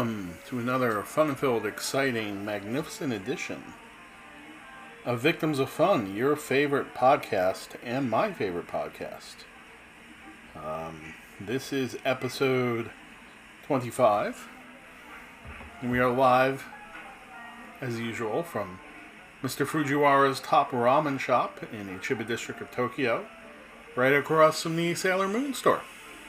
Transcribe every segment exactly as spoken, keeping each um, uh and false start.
welcome to another fun-filled, exciting, magnificent edition of Victims of Fun, your favorite podcast and my favorite podcast. Um, this is episode twenty-five, and we are live, as usual, from Mister Fujiwara's top ramen shop in the Chiba district of Tokyo, right across from the Sailor Moon store.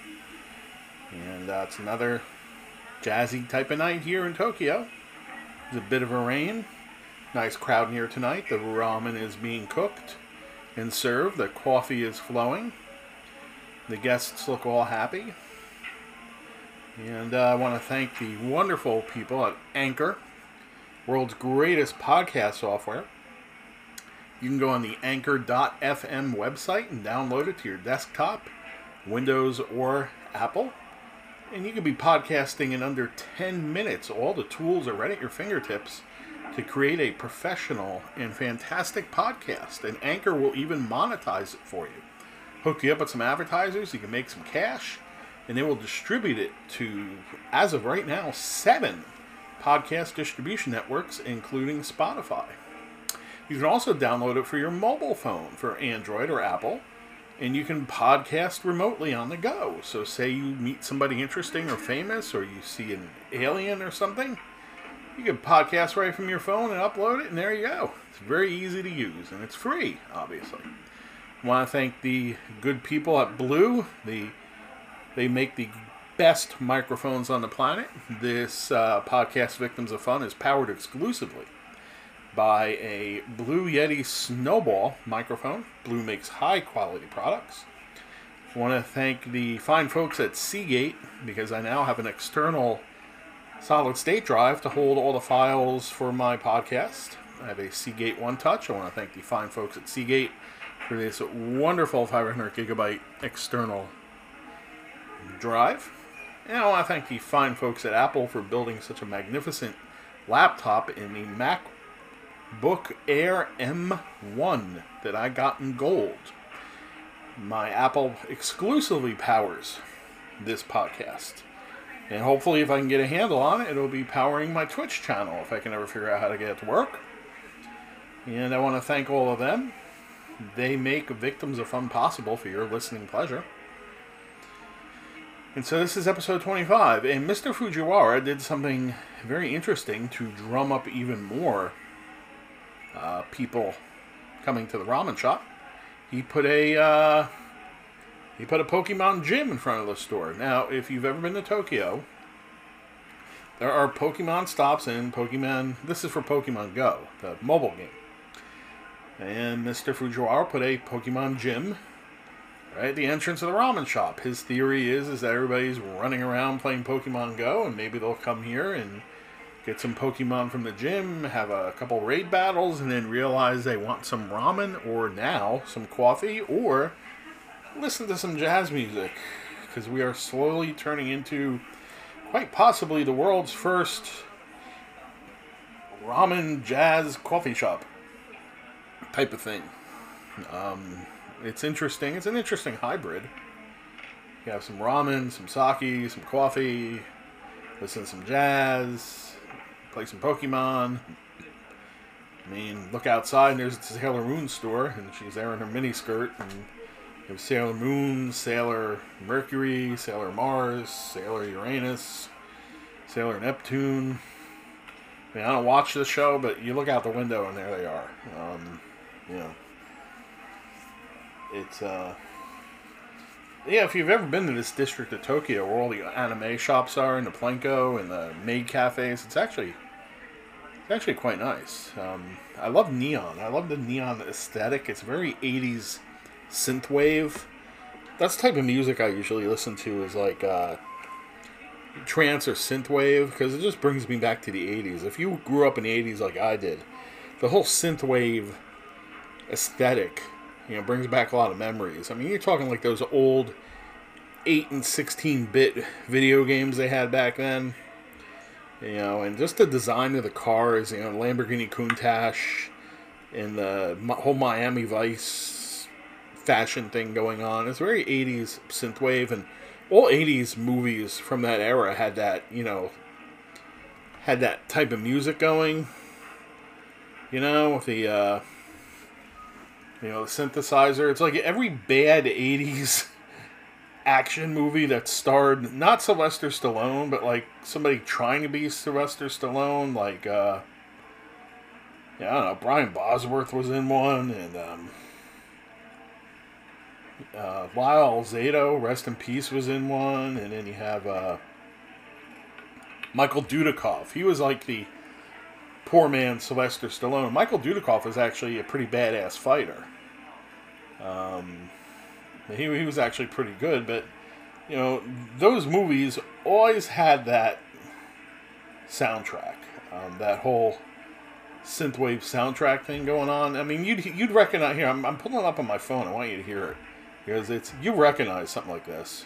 And uh, it's another jazzy type of night here in Tokyo. There's a bit of a rain. Nice crowd here tonight. The ramen is being cooked and served. The coffee is flowing. The guests look all happy. And uh, I want to thank the wonderful people at Anchor, world's greatest podcast software. You can go on the anchor dot f m website and download it to your desktop, Windows or Apple. And you can be podcasting in under ten minutes. All the tools are right at your fingertips to create a professional and fantastic podcast. And Anchor will even monetize it for you. Hook you up with some advertisers, you can make some cash, and they will distribute it to, as of right now, seven podcast distribution networks, including Spotify. You can also download it for your mobile phone, for Android or Apple. And you can podcast remotely on the go. So say you meet somebody interesting or famous, or you see an alien or something, you can podcast right from your phone and upload it, and there you go. It's very easy to use, and it's free, obviously. I want to thank the good people at Blue. The, they make the best microphones on the planet. This uh, podcast, Victims of Fun, is powered exclusively by a Blue Yeti Snowball microphone. Blue makes high-quality products. I want to thank the fine folks at Seagate, because I now have an external solid-state drive to hold all the files for my podcast. I have a Seagate One Touch. I want to thank the fine folks at Seagate for this wonderful five hundred gigabyte external drive. And I want to thank the fine folks at Apple for building such a magnificent laptop in the Mac Book Air M one that I got in gold. My Apple exclusively powers this podcast. And hopefully, if I can get a handle on it, it'll be powering my Twitch channel if I can ever figure out how to get it to work. And I want to thank all of them. They make Victims of Fun possible for your listening pleasure. And so this is episode twenty-five. And Mister Fujiwara did something very interesting to drum up even more Uh, people coming to the ramen shop. He put a uh, he put a Pokemon gym in front of the store. Now, if you've ever been to Tokyo, there are Pokemon stops in Pokemon. This is for Pokemon Go, the mobile game. And Mister Fujiwara put a Pokemon gym right at the entrance of the ramen shop. His theory is is that everybody's running around playing Pokemon Go, and maybe they'll come here and get some Pokemon from the gym, have a couple raid battles, and then realize they want some ramen, or now some coffee, or listen to some jazz music. Because we are slowly turning into quite possibly the world's first ramen jazz coffee shop type of thing. Um, it's interesting. It's an interesting hybrid. You have some ramen, some sake, some coffee, listen to some jazz, play some Pokemon. I mean, look outside and there's the Sailor Moon store, and she's there in her miniskirt, and you have Sailor Moon, Sailor Mercury, Sailor Mars, Sailor Uranus, Sailor Neptune. I mean, I don't watch this show, but you look out the window and there they are. Um, you know, it's, uh, yeah, if you've ever been to this district of Tokyo where all the anime shops are, and the Plenko and the maid cafes, it's actually it's actually quite nice. Um, I love neon. I love the neon aesthetic. It's very eighties synthwave. That's the type of music I usually listen to, is like uh, trance or synthwave, because it just brings me back to the eighties. If you grew up in the eighties like I did, the whole synthwave aesthetic, you know, brings back a lot of memories. I mean, you're talking like those old eight and sixteen bit video games they had back then. You know, and just the design of the cars, you know, Lamborghini Countach, and the whole Miami Vice fashion thing going on. It's very eighties synthwave, and all eighties movies from that era had that, you know, had that type of music going. You know, with the uh, you know the synthesizer. It's like every bad eighties action movie that starred not Sylvester Stallone, but like somebody trying to be Sylvester Stallone, like uh, yeah, I don't know, Brian Bosworth was in one, and um, uh, Lyle Alzado, rest in peace, was in one, and then you have uh, Michael Dudikoff. He was like the poor man Sylvester Stallone. Michael Dudikoff is actually a pretty badass fighter. Um, he he was actually pretty good, but you know those movies always had that soundtrack, um, that whole synthwave soundtrack thing going on. I mean, you'd you'd recognize here. I'm I'm pulling it up on my phone. I want you to hear it because it's you recognize something like this.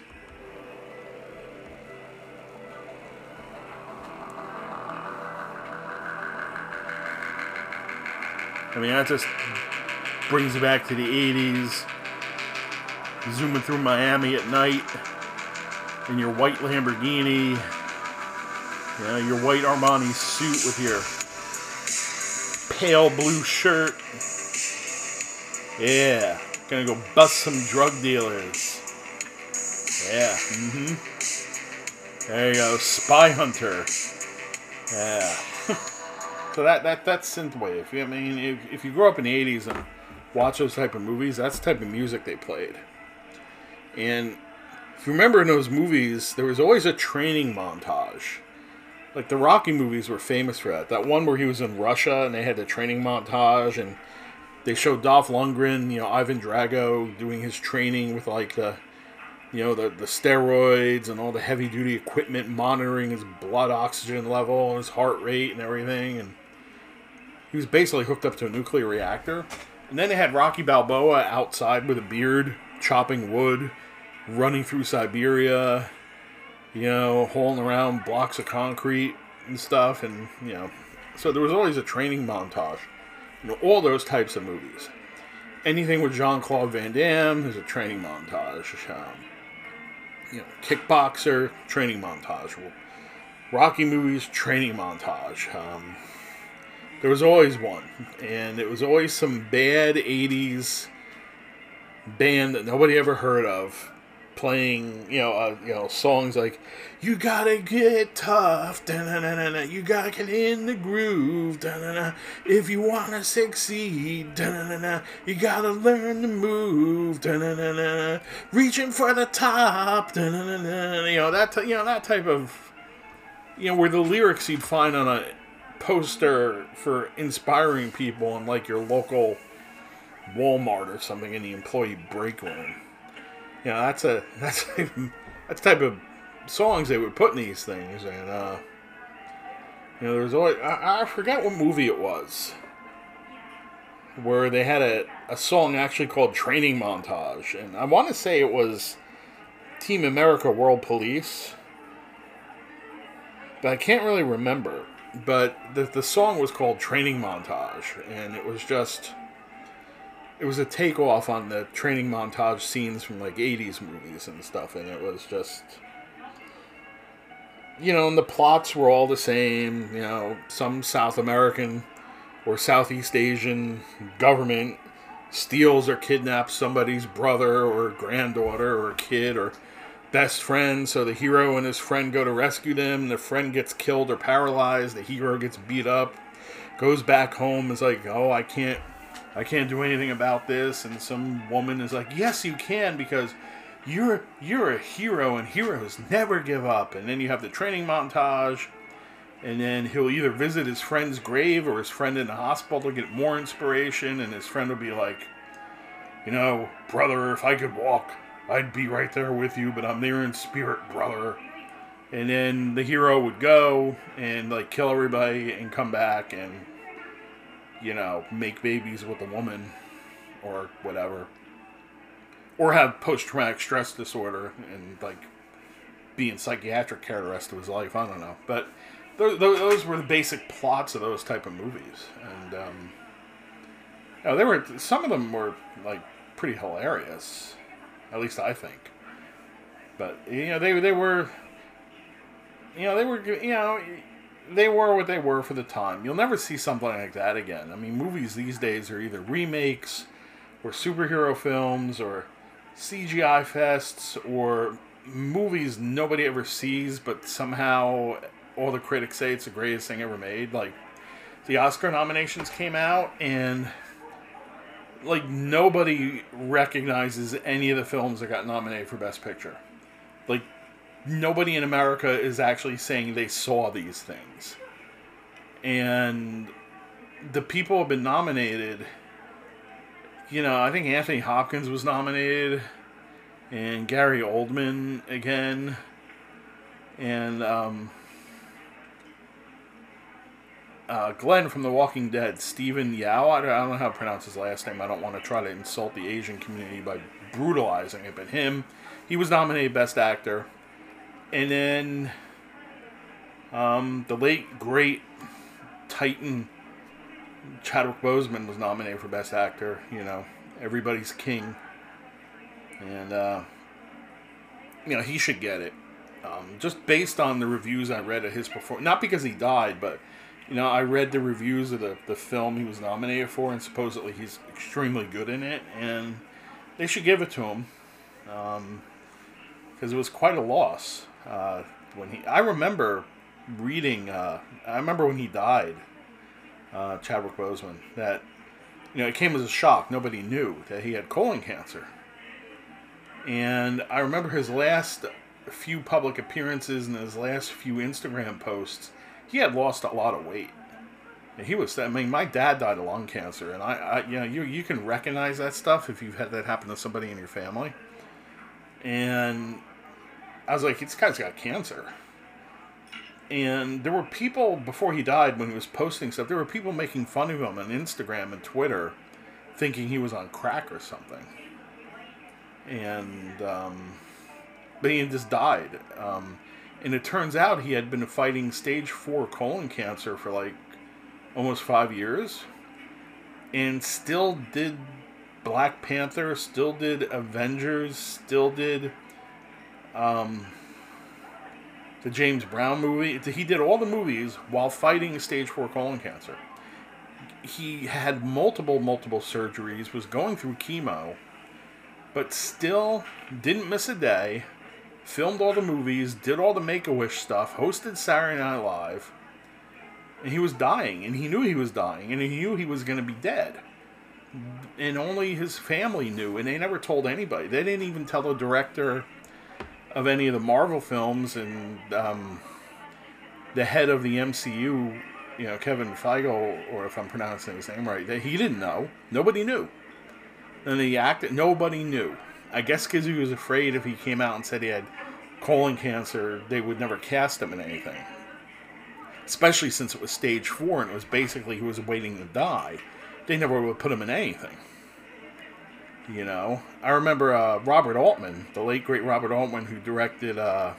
I mean, that just brings you back to the eighties. Zooming through Miami at night in your white Lamborghini, you know, your white Armani suit with your pale blue shirt. Yeah, gonna go bust some drug dealers. Yeah, mm-hmm. There you go, Spy Hunter. Yeah. So that that that's synthwave. I mean, if, if you grew up in the eighties and watch those type of movies, that's the type of music they played. And if you remember in those movies, there was always a training montage. Like the Rocky movies were famous for that. That one where he was in Russia and they had the training montage, and they showed Dolph Lundgren, you know, Ivan Drago doing his training with like the, you know, the, the steroids and all the heavy duty equipment monitoring his blood oxygen level and his heart rate and everything. And he was basically hooked up to a nuclear reactor. And then they had Rocky Balboa outside with a beard, chopping wood, running through Siberia, you know, hauling around blocks of concrete and stuff. And, you know, so there was always a training montage. You know, all those types of movies. Anything with Jean-Claude Van Damme, there's a training montage. Um, you know, Kickboxer, training montage. Rocky movies, training montage. Um, there was always one. And it was always some bad eighties band that nobody ever heard of playing, you know, uh, you know, songs like "You Gotta Get Tough," da-na-na-na-na, "You Gotta Get in the Groove," da-na-na, "If You Wanna Succeed," da-na-na-na, "You Gotta Learn to Move," da-na-na-na, "Reaching for the Top," da-na-na-na, you know that, you know that type of, you know, where the lyrics you'd find on a poster for inspiring people in like your local Walmart or something in the employee break room. You know, that's a that's a, that's the type of songs they would put in these things. And uh, you know, there was always I, I forgot what movie it was where they had a, a song actually called Training Montage, and I want to say it was Team America World Police, but I can't really remember. But the the song was called Training Montage, and it was just it was a takeoff on the training montage scenes from like eighties movies and stuff, and it was just, you know, and the plots were all the same. You know, some South American or Southeast Asian government steals or kidnaps somebody's brother or granddaughter or kid or best friend, so the hero and his friend go to rescue them, and the friend gets killed or paralyzed, the hero gets beat up, goes back home, is like, oh, I can't I can't do anything about this, and some woman is like, yes, you can, because you're you're a hero, and heroes never give up. And then you have the training montage, and then he'll either visit his friend's grave or his friend in the hospital to get more inspiration, and his friend will be like, you know, brother, if I could walk, I'd be right there with you, but I'm there in spirit, brother. And then the hero would go and like kill everybody and come back and, you know, make babies with a woman or whatever. Or have post-traumatic stress disorder and, like, be in psychiatric care the rest of his life. I don't know. But those, those were the basic plots of those type of movies. And, um, you know, they were, some of them were, like, pretty hilarious. At least I think. But, you know, they, they were, you know, they were, you know, they were what they were for the time. You'll never see something like that again. I mean, movies these days are either remakes or superhero films or C G I fests or movies nobody ever sees, but somehow all the critics say it's the greatest thing ever made. Like, the Oscar nominations came out, and like nobody recognizes any of the films that got nominated for Best Picture. Like, nobody in America is actually saying they saw these things. And the people have been nominated. You know, I think Anthony Hopkins was nominated, and Gary Oldman again, and um, uh, Glenn from The Walking Dead, Stephen Yao. I don't, I don't know how to pronounce his last name. I don't want to try to insult the Asian community by brutalizing it, but him, he was nominated Best Actor. And then um, the late, great Titan Chadwick Boseman was nominated for Best Actor. You know, everybody's king. And, uh, you know, he should get it. Um, just based on the reviews I read of his performance. Not because he died, but, you know, I read the reviews of the, the film he was nominated for, and supposedly he's extremely good in it. And they should give it to him. Um, because it was quite a loss. Uh, when he, I remember reading, uh, I remember when he died, uh, Chadwick Boseman, that, you know, it came as a shock. Nobody knew that he had colon cancer. And I remember his last few public appearances and his last few Instagram posts, he had lost a lot of weight. And he was, I mean, my dad died of lung cancer, and I, I you know, you, you can recognize that stuff if you've had that happen to somebody in your family. And I was like, this guy's got cancer. And there were people, before he died, when he was posting stuff, there were people making fun of him on Instagram and Twitter, thinking he was on crack or something. And, um, but he just died. Um, and it turns out he had been fighting stage four colon cancer for like almost five years. And still did Black Panther, still did Avengers, still did um, the James Brown movie. He did all the movies while fighting stage four colon cancer. He had multiple, multiple surgeries, was going through chemo, but still didn't miss a day, filmed all the movies, did all the Make-A-Wish stuff, hosted Saturday Night Live, and he was dying, and he knew he was dying, and he knew he was going to be dead. And only his family knew, and they never told anybody. They didn't even tell the director of any of the Marvel films, and um, the head of the M C U, you know, Kevin Feige, or if I'm pronouncing his name right, that he didn't know. Nobody knew. And the actor, nobody knew. I guess because he was afraid if he came out and said he had colon cancer, they would never cast him in anything. Especially since it was stage four, and it was basically he was waiting to die. They never would put him in anything. You know? I remember uh, Robert Altman, the late great Robert Altman, who directed uh,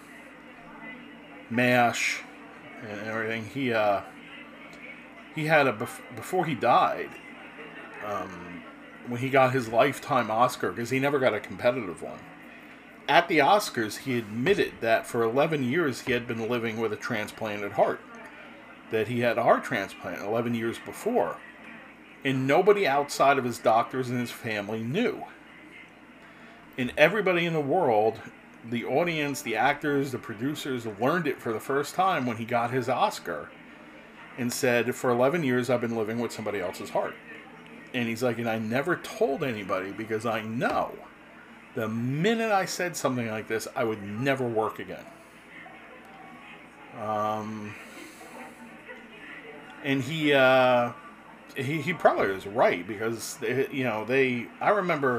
MASH and everything. He uh, he had a, bef- before he died, um, when he got his lifetime Oscar, because he never got a competitive one. At the Oscars, he admitted that for eleven years he had been living with a transplanted heart. That he had a heart transplant eleven years before. And nobody outside of his doctors and his family knew. And everybody in the world, the audience, the actors, the producers, learned it for the first time when he got his Oscar. And said, for eleven years I've been living with somebody else's heart. And he's like, and I never told anybody because I know the minute I said something like this, I would never work again. Um, and he, uh, he, he probably was right because, they, you know, they, I remember,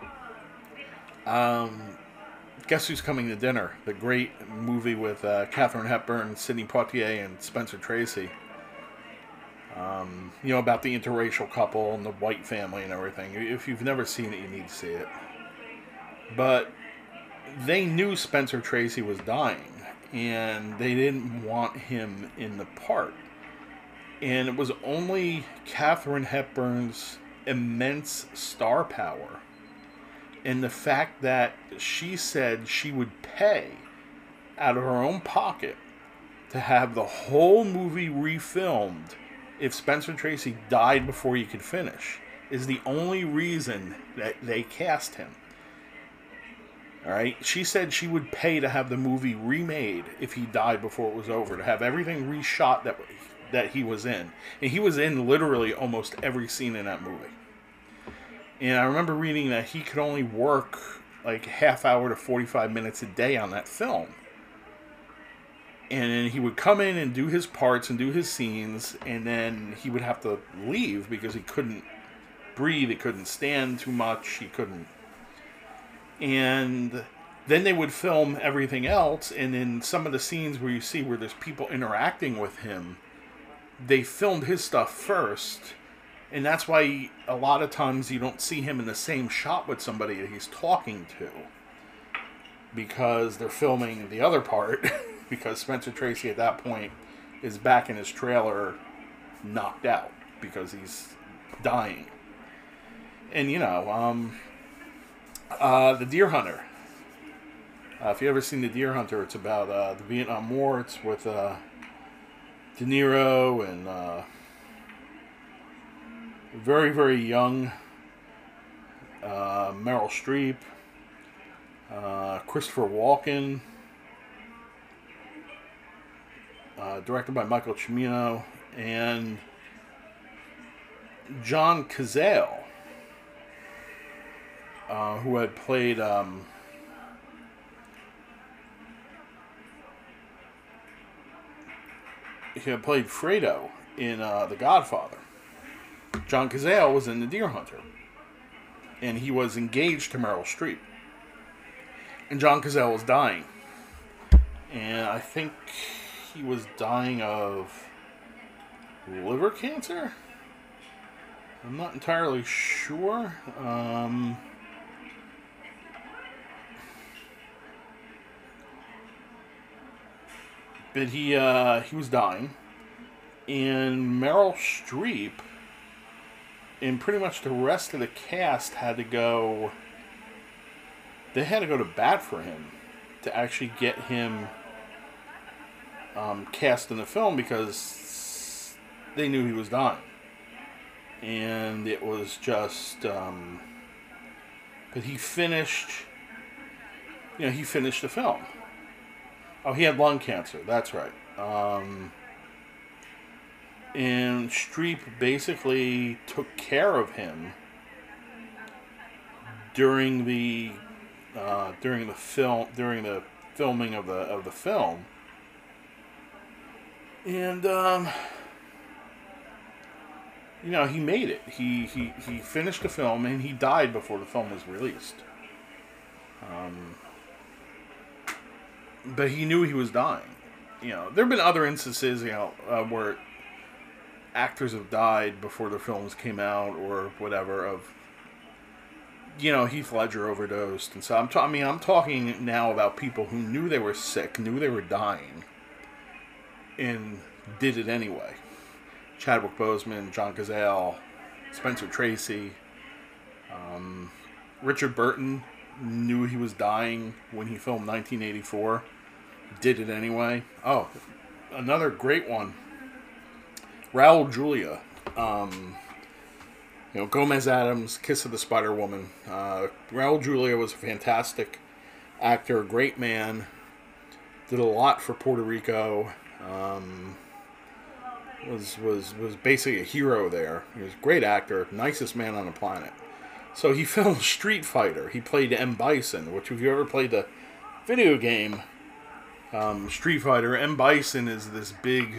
um, Guess Who's Coming to Dinner, the great movie with uh, Katharine Hepburn, Sidney Poitier, and Spencer Tracy. Um, you know, about the interracial couple and the white family and everything. If you've never seen it, you need to see it. But they knew Spencer Tracy was dying, and they didn't want him in the part. And it was only Katharine Hepburn's immense star power and the fact that she said she would pay out of her own pocket to have the whole movie refilmed if Spencer Tracy died before he could finish. Is the only reason that they cast him. Alright? She said she would pay to have the movie remade if he died before it was over. To have everything reshot that that he was in. And he was in literally almost every scene in that movie. And I remember reading that he could only work like half hour to forty-five minutes a day on that film. And then he would come in and do his parts and do his scenes, and then he would have to leave because he couldn't breathe, he couldn't stand too much, he couldn't. And then they would film everything else, and in some of the scenes where you see where there's people interacting with him, they filmed his stuff first, and that's why a lot of times you don't see him in the same shot with somebody that he's talking to, because they're filming the other part, because Spencer Tracy at that point is back in his trailer knocked out, because he's dying. And, you know, um, uh, The Deer Hunter. Uh, if you've ever seen The Deer Hunter, it's about uh, the Vietnam War. It's with uh, De Niro and uh, very, very young uh, Meryl Streep, uh, Christopher Walken, uh, directed by Michael Cimino, and John Cazale, uh, who had played... Um, he had played Fredo in uh, The Godfather. John Cazale was in The Deer Hunter. And he was engaged to Meryl Streep. And John Cazale was dying. And I think he was dying of liver cancer? I'm not entirely sure. Um... But he uh, he was dying, and Meryl Streep and pretty much the rest of the cast had to go. They had to go to bat for him to actually get him um, cast in the film because they knew he was dying, and it was just. Um, but he finished. You know, he finished the film. Oh, he had lung cancer. That's right. Um, and Streep basically took care of him during the uh, during the film during the filming of the of the film. And um, you know, he made it. He he he finished the film, and he died before the film was released. Um. But he knew he was dying. You know, there have been other instances, you know, uh, where actors have died before their films came out or whatever. Of, you know, Heath Ledger overdosed, and so I'm. Ta- I mean, I'm talking now about people who knew they were sick, knew they were dying, and did it anyway. Chadwick Boseman, John Cazale, Spencer Tracy, um, Richard Burton knew he was dying when he filmed nineteen eighty-four. Did it anyway. Oh, another great one. Raul Julia. Um, you know, Gomez Addams, Kiss of the Spider Woman. Uh, Raul Julia was a fantastic actor, great man. Did a lot for Puerto Rico. Um, was was was basically a hero there. He was a great actor, nicest man on the planet. So he filmed Street Fighter. He played M. Bison, which if you ever played the video game um, Street Fighter, M. Bison is this big...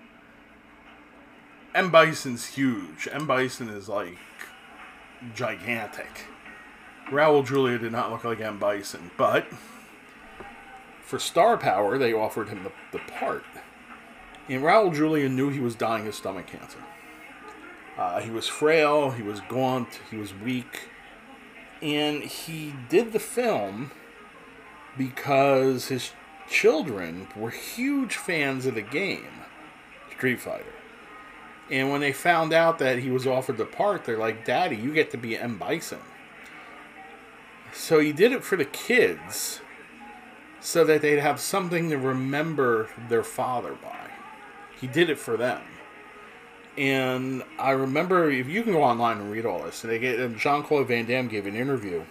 M. Bison's huge. M. Bison is like gigantic. Raul Julia did not look like M. Bison, but for star power, they offered him the, the part. And Raul Julia knew he was dying of stomach cancer. Uh, he was frail, he was gaunt, he was weak, and he did the film because his children were huge fans of the game, Street Fighter. And when they found out that he was offered the part, they're like, Daddy, you get to be M. Bison. So he did it for the kids, so that they'd have something to remember their father by. He did it for them. And I remember, if you can go online and read all this, and they get, Jean-Claude Van Damme gave an interview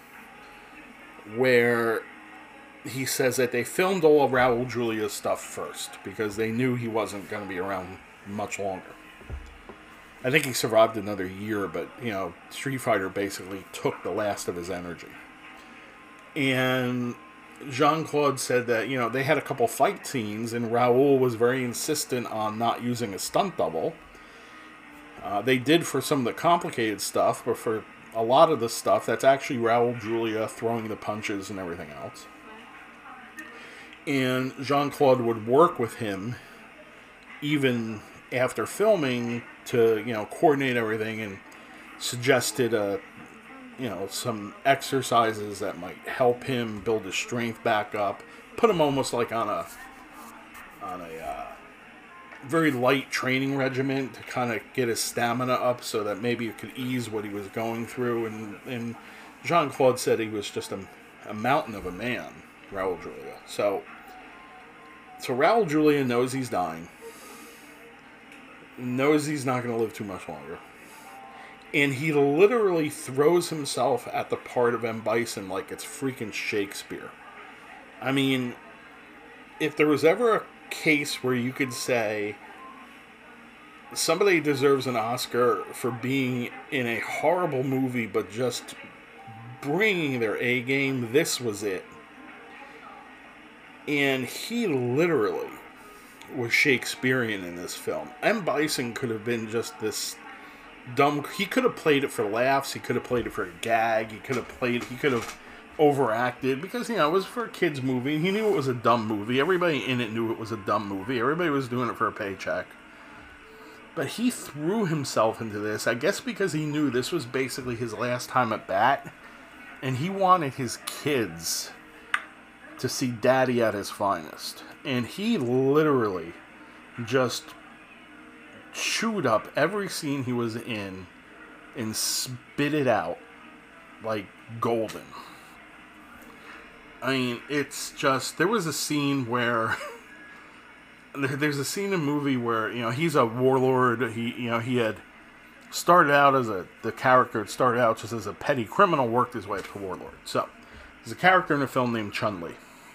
where he says that they filmed all of Raul Julia's stuff first because they knew he wasn't going to be around much longer. I think he survived another year, but, you know, Street Fighter basically took the last of his energy. And Jean-Claude said that, you know, they had a couple fight scenes, and Raul was very insistent on not using a stunt double. Uh, they did for some of the complicated stuff, but for a lot of the stuff, that's actually Raul Julia throwing the punches and everything else. And Jean-Claude would work with him even after filming to, you know, coordinate everything, and suggested, uh, you know, some exercises that might help him build his strength back up. Put him almost like on a on a uh, very light training regimen to kind of get his stamina up, so that maybe it could ease what he was going through. And, and Jean-Claude said he was just a, a mountain of a man, Raul Julia. So, so Raul Julia knows he's dying. Knows he's not going to live too much longer. And he literally throws himself at the part of M. Bison like it's freaking Shakespeare. I mean, if there was ever a case where you could say somebody deserves an Oscar for being in a horrible movie but just bringing their A game, this was it. And he literally was Shakespearean in this film. M. Bison could have been just this dumb... He could have played it for laughs. He could have played it for a gag. He could have played... He could have overacted. Because, you know, it was for a kid's movie. He knew it was a dumb movie. Everybody in it knew it was a dumb movie. Everybody was doing it for a paycheck. But he threw himself into this, I guess because he knew this was basically his last time at bat. And he wanted his kids to see Daddy at his finest. And he literally just chewed up every scene he was in and spit it out like golden. I mean, it's just... There was a scene where... There's a scene in a movie where, you know, he's a warlord. He, you know, he had started out as a... The character had started out just as a petty criminal, worked his way up to warlord. So, there's a character in a film named Chun-Li.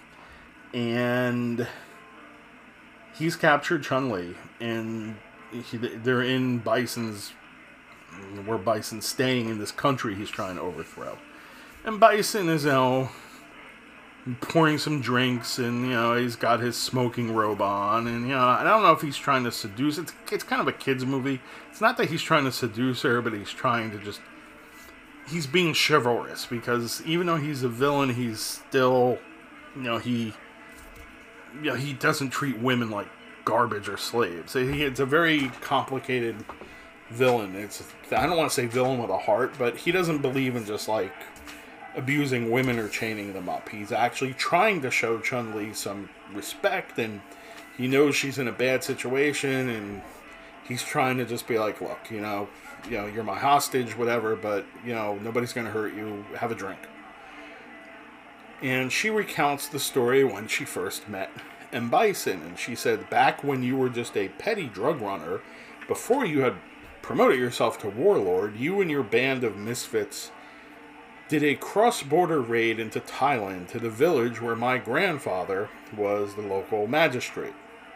And he's captured Chun-Li, and he, they're in Bison's, where Bison's staying in this country he's trying to overthrow. And Bison is, you know, pouring some drinks, and, you know, he's got his smoking robe on, and, you know, I don't know if he's trying to seduce, it's, it's kind of a kid's movie. It's not that he's trying to seduce her, but he's trying to just, he's being chivalrous, because even though he's a villain, he's still, you know, he... You know, he doesn't treat women like garbage or slaves. It's a very complicated villain. It's I don't want to say villain with a heart, but he doesn't believe in just like abusing women or chaining them up. He's actually trying to show Chun-Li some respect, and he knows she's in a bad situation, and he's trying to just be like, look, you know, you know, you're my hostage, whatever, but you know, nobody's going to hurt you. Have a drink. And she recounts the story when she first met M. Bison. And she said, back when you were just a petty drug runner, before you had promoted yourself to warlord, you and your band of misfits did a cross-border raid into Thailand to the village where my grandfather was the local magistrate.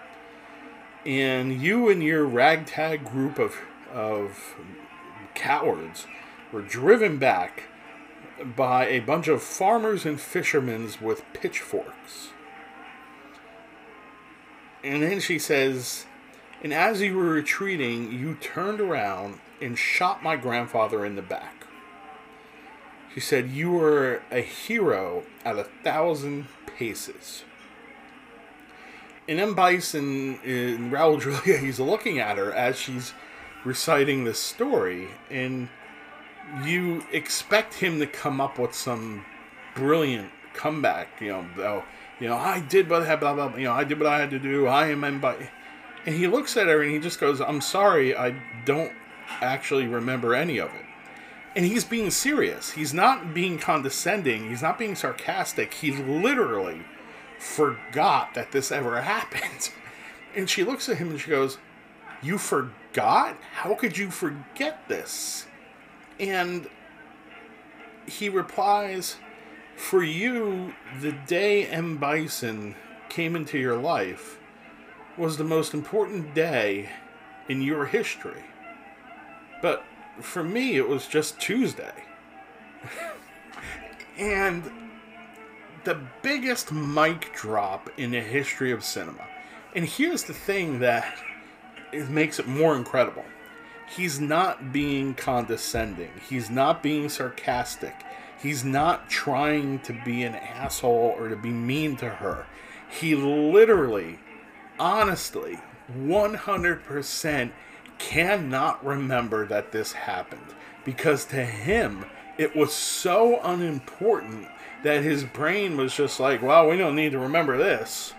And you and your ragtag group of, of cowards were driven back by a bunch of farmers and fishermen with pitchforks. And then she says, and as you were retreating, you turned around and shot my grandfather in the back. She said, you were a hero at a thousand paces. And M. Bison, in Raul Julia, he's looking at her as she's reciting this story, and you expect him to come up with some brilliant comeback, you know, oh, you know, I did what I had, blah, blah, you know, I did what I had to do, I am M. Bison. And he looks at her and he just goes, I'm sorry, I don't actually remember any of it. And he's being serious. He's not being condescending. He's not being sarcastic. He literally forgot that this ever happened. And she looks at him and she goes, "You forgot? How could you forget this?" And he replies, "For you, the day M. Bison came into your life was the most important day in your history. But for me, it was just Tuesday." And the biggest mic drop in the history of cinema. And here's the thing that it makes it more incredible. He's not being condescending. He's not being sarcastic. He's not trying to be an asshole or to be mean to her. He literally, honestly, one hundred percent cannot remember that this happened. Because to him, it was so unimportant that his brain was just like, well, we don't need to remember this.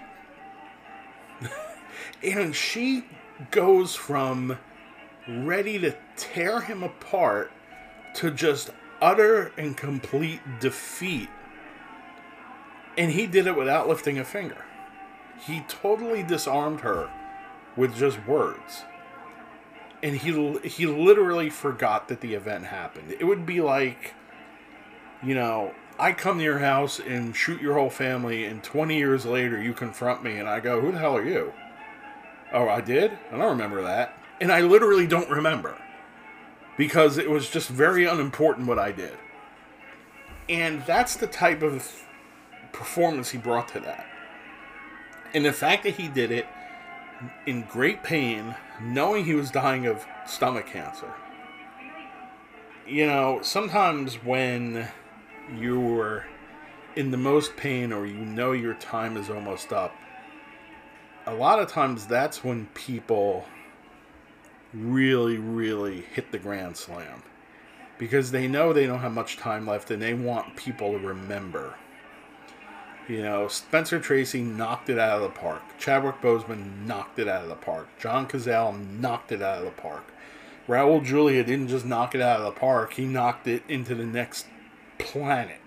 And she goes from ready to tear him apart to just utter and complete defeat. And he did it without lifting a finger. He totally disarmed her with just words. And he he literally forgot that the event happened. It would be like, you know, I come to your house and shoot your whole family, and twenty years later you confront me and I go, "Who the hell are you?" "Oh, I did? I don't remember that." And I literally don't remember. Because it was just very unimportant what I did. And that's the type of performance he brought to that. And the fact that he did it in great pain, knowing he was dying of stomach cancer. You know, sometimes when you're in the most pain or you know your time is almost up, a lot of times that's when people really, really hit the grand slam. Because they know they don't have much time left and they want people to remember. You know, Spencer Tracy knocked it out of the park. Chadwick Boseman knocked it out of the park. John Cazale knocked it out of the park. Raul Julia didn't just knock it out of the park, he knocked it into the next planet.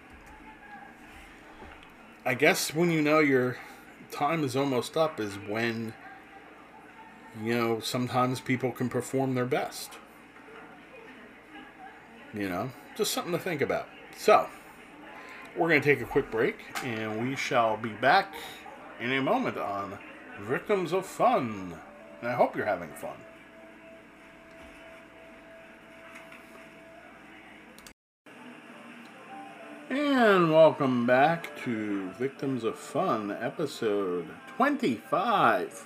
I guess when you know your time is almost up is when, you know, sometimes people can perform their best. You know, just something to think about. So, we're going to take a quick break, and we shall be back in a moment on Victims of Fun. And I hope you're having fun. And welcome back to Victims of Fun, episode twenty-five.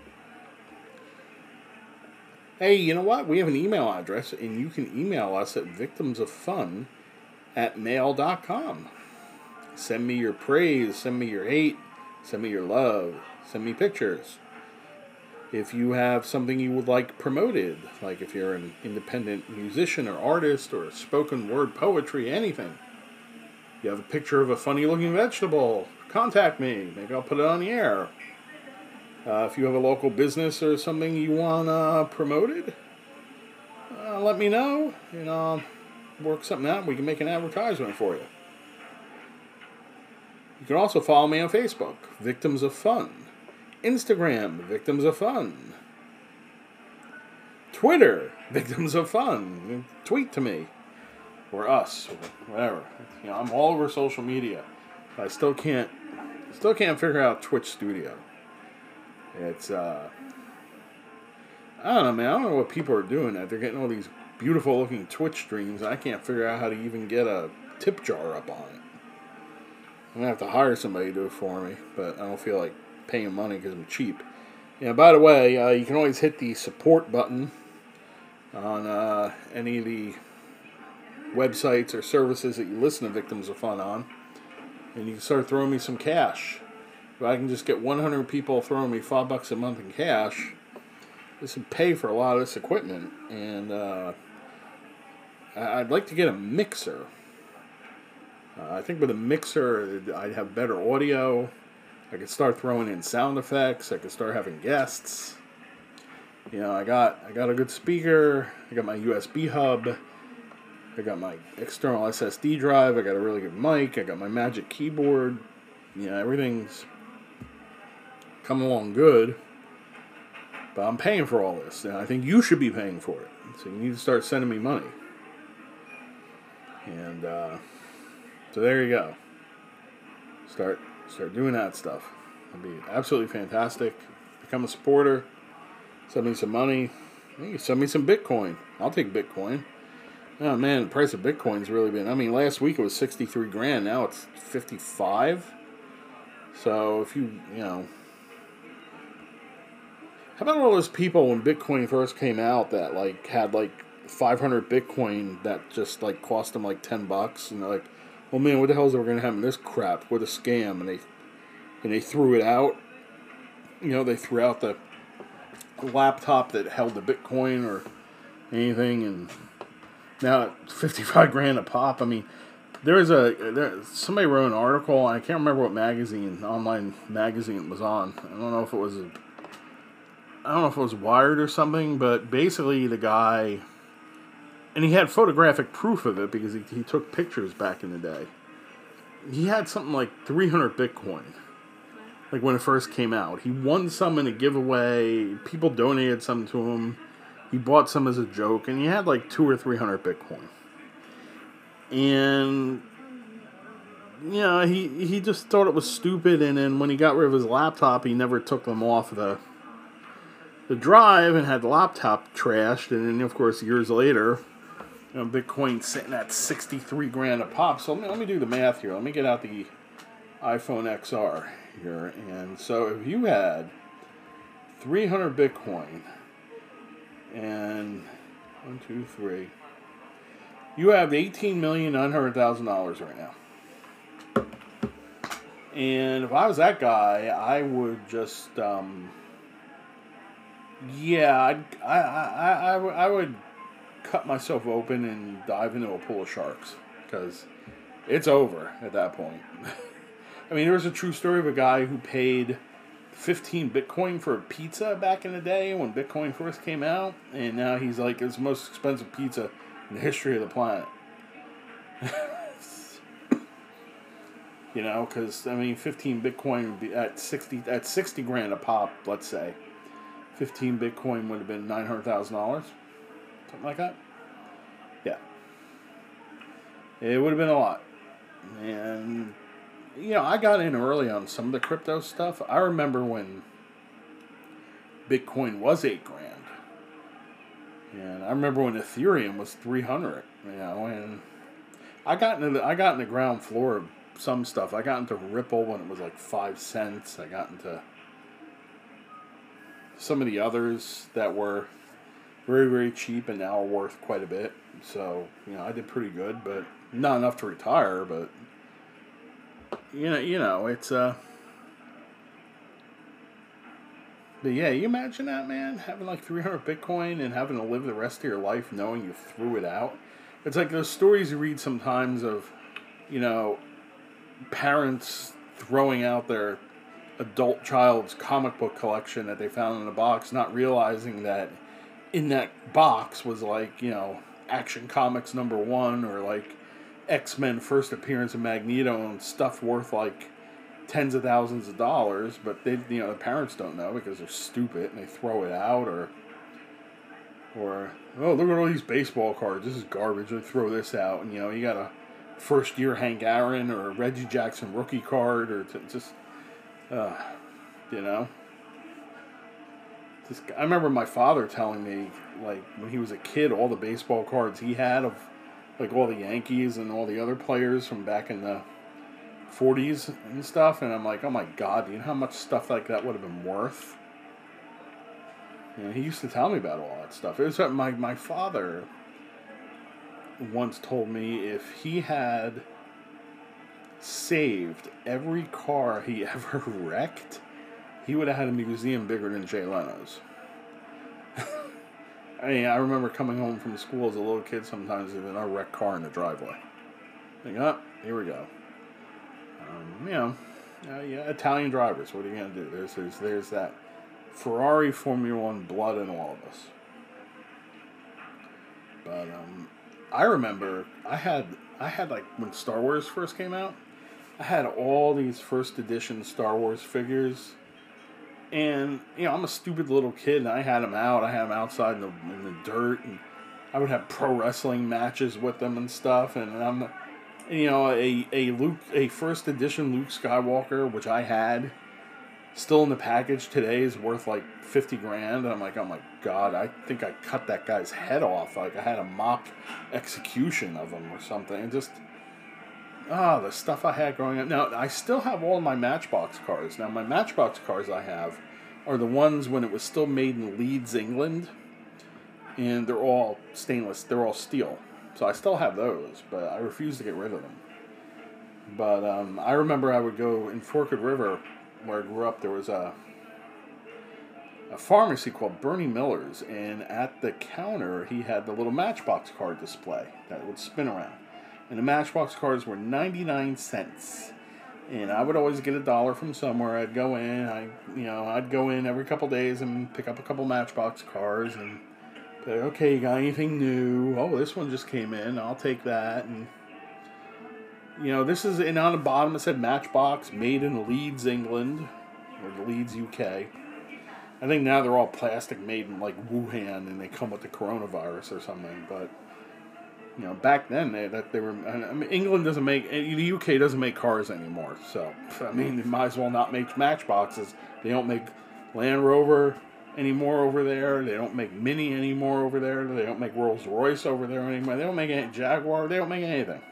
Hey, you know what? We have an email address, and you can email us at victimsoffun at mail dot com. Send me your praise, send me your hate, send me your love, send me pictures. If you have something you would like promoted, like if you're an independent musician or artist or spoken word poetry, anything. You have a picture of a funny looking vegetable, contact me. Maybe I'll put it on the air. Uh, if you have a local business or something you want uh, promoted, uh, let me know. And I'll work something out. We can make an advertisement for you. You can also follow me on Facebook, Victims of Fun. Instagram, Victims of Fun. Twitter, Victims of Fun. Tweet to me. Or us, or whatever. You know, I'm all over social media. I still can't, still can't figure out Twitch Studio. It's, uh, I don't know, man. I don't know what people are doing. That they're getting all these beautiful looking Twitch streams. I can't figure out how to even get a tip jar up on it. I'm gonna have to hire somebody to do it for me, but I don't feel like paying money because I'm cheap. Yeah. By the way, uh, you can always hit the support button on uh, any of the websites or services that you listen to Victims of Fun on, and you can start throwing me some cash. If I can just get one hundred people throwing me five bucks a month in cash, this would pay for a lot of this equipment, and uh, I'd like to get a mixer. Uh, I think with a mixer, I'd have better audio. I could start throwing in sound effects. I could start having guests. You know, I got I got a good speaker. I got my U S B hub. I got my external S S D drive. I got a really good mic. I got my Magic Keyboard. You know, everything's coming along good, but I'm paying for all this, and I think you should be paying for it. So you need to start sending me money. And uh, so there you go. Start start doing that stuff. It'd be absolutely fantastic. Become a supporter. Send me some money. You send me some Bitcoin. I'll take Bitcoin. Oh man, the price of Bitcoin's really been. I mean, last week it was sixty-three grand. Now it's fifty-five. So if you, you know, how about all those people when Bitcoin first came out that like had like five hundred Bitcoin that just like cost them like ten bucks, and they're like, oh man, what the hell is we're gonna have in this crap? What a scam! And they and they threw it out. You know, they threw out the laptop that held the Bitcoin or anything, and now it's fifty-five grand a pop. I mean, there was a there, somebody wrote an article. I can't remember what magazine, online magazine it was on. I don't know if it was a, I don't know if it was Wired or something, but basically the guy, and he had photographic proof of it because he, he took pictures back in the day. He had something like three hundred Bitcoin. Like when it first came out. He won some in a giveaway. People donated some to him. He bought some as a joke. And he had like two or three hundred Bitcoin. And, you know, he, he just thought it was stupid. And then when he got rid of his laptop, he never took them off the, the drive and had the laptop trashed. And then, of course, years later, you know, Bitcoin sitting at sixty-three grand a pop. So let me, let me do the math here. Let me get out the iPhone X R here. And so if you had three hundred Bitcoin and one, two, three, you have eighteen million nine hundred thousand dollars right now. And if I was that guy, I would just, um, yeah, I'd, I, I, I, I would cut myself open and dive into a pool of sharks because it's over at that point. I mean, there was a true story of a guy who paid fifteen Bitcoin for a pizza back in the day when Bitcoin first came out, and now he's like, it's the most expensive pizza in the history of the planet. You know, because, I mean, fifteen Bitcoin would be at sixty, at sixty grand a pop, let's say. fifteen Bitcoin would have been nine hundred thousand dollars. Something like that. Yeah. It would have been a lot. And, you know, I got in early on some of the crypto stuff. I remember when Bitcoin was eight grand. And I remember when Ethereum was three hundred, you know, and I got into the, I got in the ground floor of some stuff. I got into Ripple when it was like five cents. I got into some of the others that were very, very cheap and now are worth quite a bit. So, you know, I did pretty good, but not enough to retire, but you know, you know, it's uh but yeah, you imagine that, man, having like three hundred Bitcoin and having to live the rest of your life knowing you threw it out. It's like those stories you read sometimes of, you know, parents throwing out their adult child's comic book collection that they found in a box, not realizing that in that box was like, you know, Action Comics number one or like X-Men first appearance of Magneto and stuff worth like tens of thousands of dollars, but they, you know, the parents don't know because they're stupid and they throw it out, or or oh, look at all these baseball cards, this is garbage, they throw this out, and you know, you got a first year Hank Aaron or a Reggie Jackson rookie card, or t- just uh, you know, just, I remember my father telling me, like, when he was a kid, all the baseball cards he had of like all the Yankees and all the other players from back in the forties and stuff, and I'm like, oh my god, do you know how much stuff like that would have been worth? You know, he used to tell me about all that stuff. It was that my, my father once told me if he had saved every car he ever wrecked, he would have had a museum bigger than Jay Leno's. I mean, I remember coming home from school as a little kid sometimes with a wrecked car in the driveway. Like, oh, here we go. Um, you know, uh, yeah, Italian drivers, what are you going to do? There's, there's, there's that Ferrari Formula One blood in all of us. But um, I remember I had, I had like, when Star Wars first came out, I had all these first edition Star Wars figures. And, you know, I'm a stupid little kid, and I had them out. I had them outside in the, in the dirt, and I would have pro wrestling matches with them and stuff. And I'm, you know, a, a Luke, a first edition Luke Skywalker, which I had, still in the package today, is worth like fifty grand. And I'm like, oh my God, I think I cut that guy's head off. Like, I had a mock execution of him or something. And just, ah, oh, the stuff I had growing up. Now, I still have all my Matchbox cars. Now, my Matchbox cars I have are the ones when it was still made in Leeds, England. And they're all stainless. They're all steel. So I still have those, but I refuse to get rid of them. But um, I remember I would go in Forked River, where I grew up. There was a a pharmacy called Bernie Miller's, and at the counter he had the little Matchbox card display that would spin around. And the Matchbox cards were ninety-nine cents. And I would always get a dollar from somewhere. I'd go in, I you know, I'd go in every couple days and pick up a couple Matchbox cards and say, okay, you got anything new? Oh, this one just came in. I'll take that. And you know, this is, and on the bottom it said Matchbox, made in Leeds, England, or Leeds, U K. I think now they're all plastic, made in like Wuhan, and they come with the coronavirus or something. But you know, back then they that they were. I mean, England doesn't make, the U K doesn't make cars anymore. So I mean, they might as well not make Matchboxes. They don't make Land Rover anymore over there. They don't make Mini anymore over there. They don't make Rolls Royce over there anymore. They don't make any Jaguar. They don't make anything.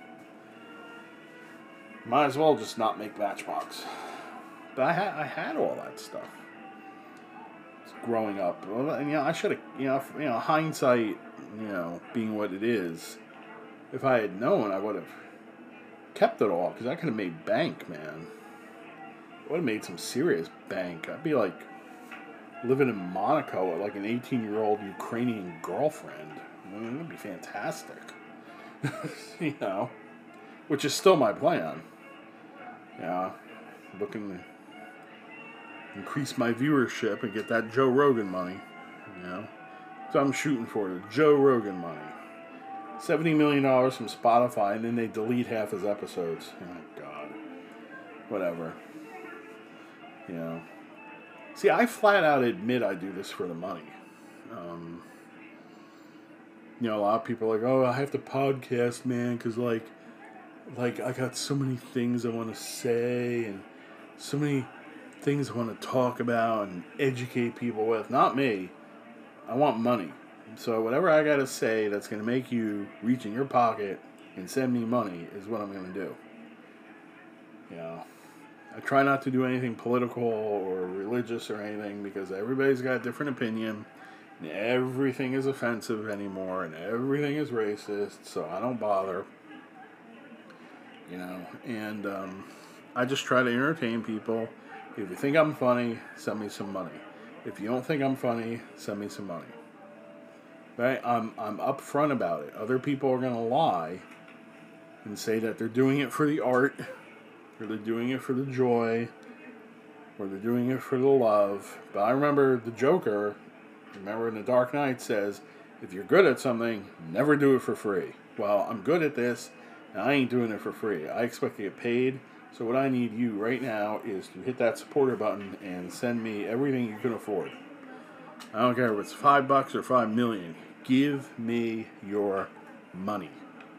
Might as well just not make Matchbox. But I had I had all that stuff growing up. Well, and, you know, I should have, you know, if, you know, hindsight, you know, being what it is, if I had known, I would have kept it all, because I could have made bank, man. I would have made some serious bank. I'd be like living in Monaco with like an eighteen-year-old Ukrainian girlfriend. I mean, it would be fantastic. You know, which is still my plan. Yeah, looking to increase my viewership and get that Joe Rogan money. You know, so I'm shooting for the Joe Rogan money. seventy million dollars from Spotify, and then they delete half his episodes. Oh, God. Whatever. You know. See, I flat out admit I do this for the money. Um, you know, a lot of people are like, oh, I have to podcast, man, because, like, like, I got so many things I want to say, and so many things I want to talk about and educate people with. Not me. I want money. So whatever I got to say that's going to make you reach in your pocket and send me money is what I'm going to do. You know, I try not to do anything political or religious or anything, because everybody's got a different opinion, and everything is offensive anymore, and everything is racist, so I don't bother. You know, and um, I just try to entertain people. If you think I'm funny, send me some money. If you don't think I'm funny, send me some money. Right? I'm I'm upfront about it. Other people are gonna lie and say that they're doing it for the art, or they're doing it for the joy, or they're doing it for the love. But I remember the Joker, remember in The Dark Knight, says, if you're good at something, never do it for free. Well, I'm good at this, and I ain't doing it for free. I expect to get paid. So what I need you right now is to hit that supporter button and send me everything you can afford. I don't care if it's five bucks or five million. Give me your money.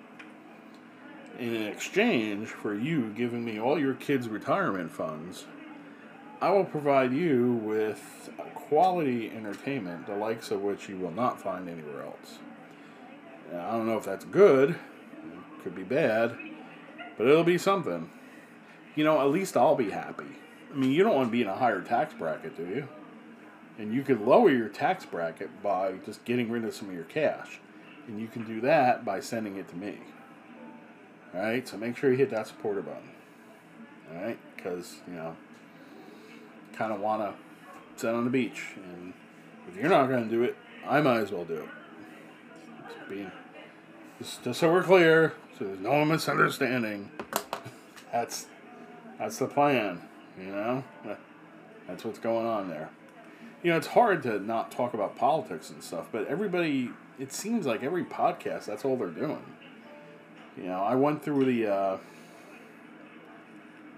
In exchange for you giving me all your kids' retirement funds, I will provide you with quality entertainment, the likes of which you will not find anywhere else. Now, I don't know if that's good. It could be bad. But it'll be something. You know, at least I'll be happy. I mean, you don't want to be in a higher tax bracket, do you? And you could lower your tax bracket by just getting rid of some of your cash. And you can do that by sending it to me. Alright, so make sure you hit that supporter button. Alright, because, you know, kind of want to sit on the beach. And if you're not going to do it, I might as well do it. Just, being, just, just so we're clear, so there's no misunderstanding. That's, that's the plan, you know? That's what's going on there. You know, it's hard to not talk about politics and stuff, but everybody, it seems like every podcast, that's all they're doing. You know, I went through the, uh,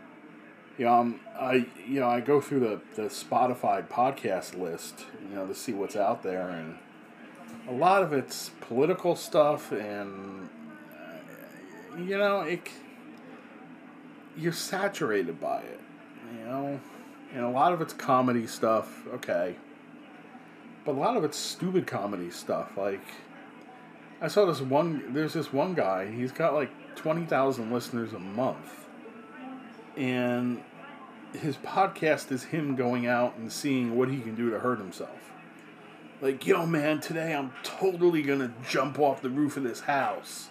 you know, um, I you know I go through the, the Spotify podcast list, you know, to see what's out there, and a lot of it's political stuff, and uh, you know, it you're saturated by it, you know, and a lot of it's comedy stuff, okay, but a lot of it's stupid comedy stuff. Like, I saw this one. There's this one guy. He's got like twenty thousand listeners a month. And his podcast is him going out and seeing what he can do to hurt himself. Like, yo, man, today I'm totally going to jump off the roof of this house.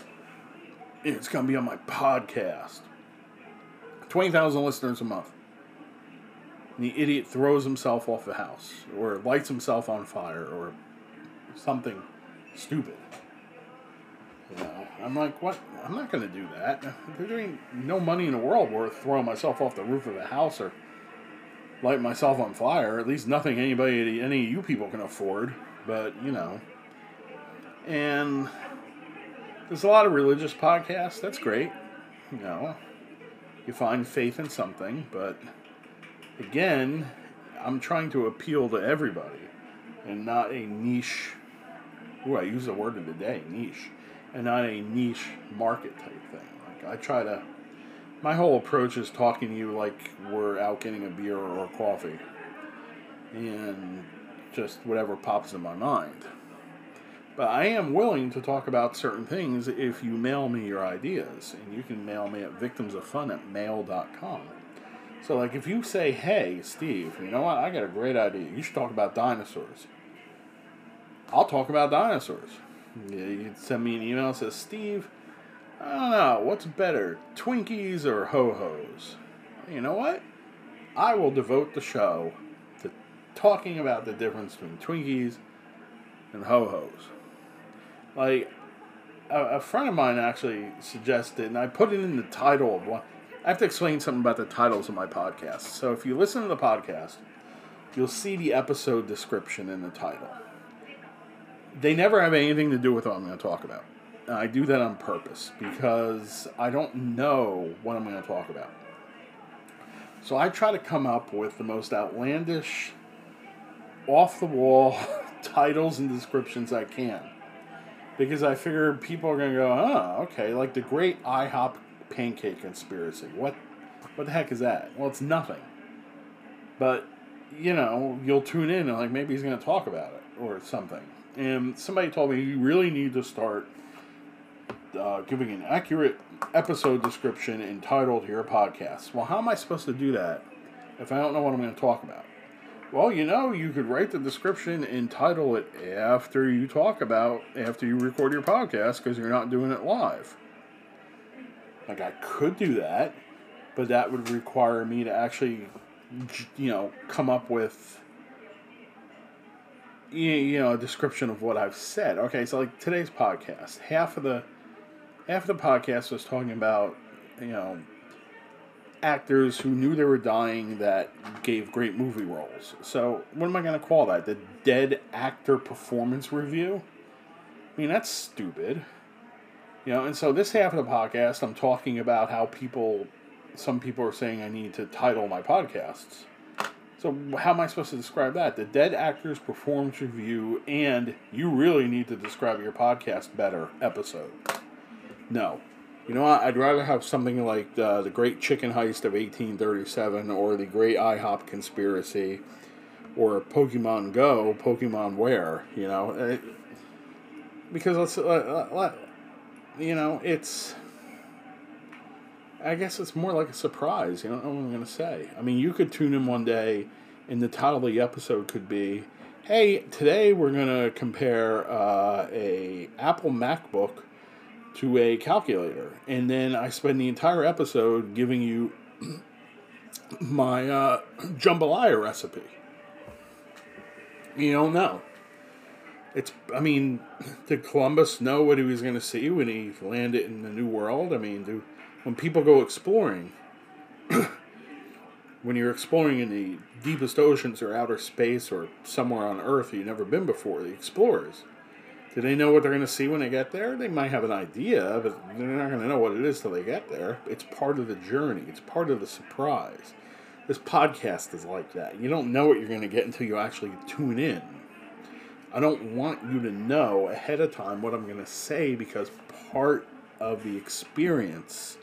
And it's going to be on my podcast. twenty thousand listeners a month. And the idiot throws himself off the house. Or lights himself on fire. Or something stupid. You know, I'm like, what? I'm not going to do that. There ain't no money in the world worth throwing myself off the roof of a house or light myself on fire. At least nothing anybody, any of you people can afford. But, you know. And there's a lot of religious podcasts. That's great. You know, you find faith in something. But, again, I'm trying to appeal to everybody and not a niche. Ooh, I use the word of the day, niche. And not a niche market type thing. Like, I try to... My whole approach is talking to you like we're out getting a beer or coffee. And just whatever pops in my mind. But I am willing to talk about certain things if you mail me your ideas. And you can mail me at victimsoffun at mail dot com. So, like, if you say, hey, Steve, you know what? I got a great idea. You should talk about dinosaurs. I'll talk about dinosaurs. Yeah, you can send me an email that says, Steve, I don't know, what's better, Twinkies or Ho-Hos? You know what? I will devote the show to talking about the difference between Twinkies and Ho-Hos. Like, a, a friend of mine actually suggested, and I put it in the title of one. I have to explain something about the titles of my podcast. So if you listen to the podcast, you'll see the episode description in the title. They never have anything to do with what I'm going to talk about. And I do that on purpose because I don't know what I'm going to talk about. So I try to come up with the most outlandish, off-the-wall titles and descriptions I can. Because I figure people are going to go, oh, okay, like the Great IHOP Pancake Conspiracy. What, what the heck is that? Well, it's nothing. But, you know, you'll tune in and like maybe he's going to talk about it or something. And somebody told me you really need to start uh, giving an accurate episode description and title to your podcast. Well, how am I supposed to do that if I don't know what I'm going to talk about? Well, you know, you could write the description and title it after you talk about, after you record your podcast, because you're not doing it live. Like, I could do that, but that would require me to actually, you know, come up with, you know, a description of what I've said. Okay, so like today's podcast, half of the half of the podcast was talking about, you know, actors who knew they were dying that gave great movie roles. So what am I going to call that? The Dead Actor Performance Review? I mean, that's stupid. You know, and so this half of the podcast, I'm talking about how people, some people are saying I need to title my podcasts. So how am I supposed to describe that? The Dead Actors Performance Review and you really need to describe your podcast better episode. No. You know what? I'd rather have something like uh, The Great Chicken Heist of eighteen thirty-seven or The Great IHOP Conspiracy or Pokemon Go, Pokemon Where, you know. It, because, let's, uh, uh, you know, it's... I guess it's more like a surprise. You don't know what I'm going to say. I mean, you could tune in one day, and the title of the episode could be, hey, today we're going to compare uh, a Apple MacBook to a calculator. And then I spend the entire episode giving you my uh, jambalaya recipe. You don't know. It's, I mean, did Columbus know what he was going to see when he landed in the New World? I mean, do... When people go exploring, when you're exploring in the deepest oceans or outer space or somewhere on Earth you've never been before, the explorers, Do they know what they're going to see when they get there? They might have an idea, but they're not going to know what it is till they get there. It's part of the journey. It's part of the surprise. This podcast is like that. You don't know what you're going to get until you actually tune in. I don't want you to know ahead of time what I'm going to say, because part of the experience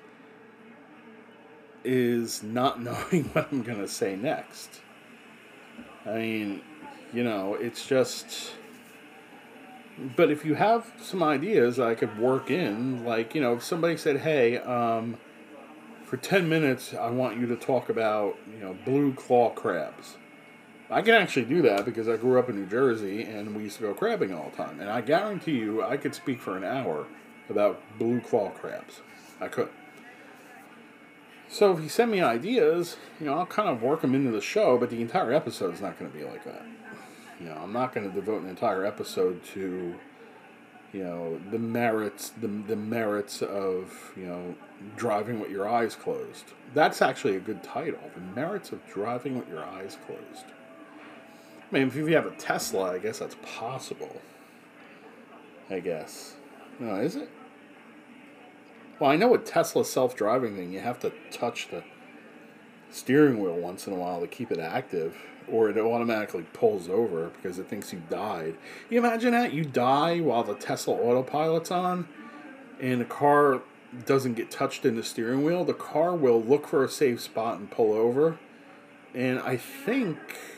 is not knowing what I'm going to say next. I mean, you know, it's just... But if you have some ideas I could work in, like, you know, if somebody said, hey, um, for ten minutes, I want you to talk about, you know, blue claw crabs. I can actually do that because I grew up in New Jersey and we used to go crabbing all the time. And I guarantee you I could speak for an hour about blue claw crabs. I could. So if you send me ideas, you know, I'll kind of work them into the show, but the entire episode is not going to be like that. You know, I'm not going to devote an entire episode to, you know, the merits, the the merits of, you know, driving with your eyes closed. That's actually a good title. The merits of driving with your eyes closed. I mean, if you have a Tesla, I guess that's possible. I guess. No, is it? Well, I know with Tesla's self-driving thing, you have to touch the steering wheel once in a while to keep it active, or it automatically pulls over because it thinks you died. You imagine that? You die while the Tesla autopilot's on, and the car doesn't get touched in the steering wheel. The car will look for a safe spot and pull over. And I think...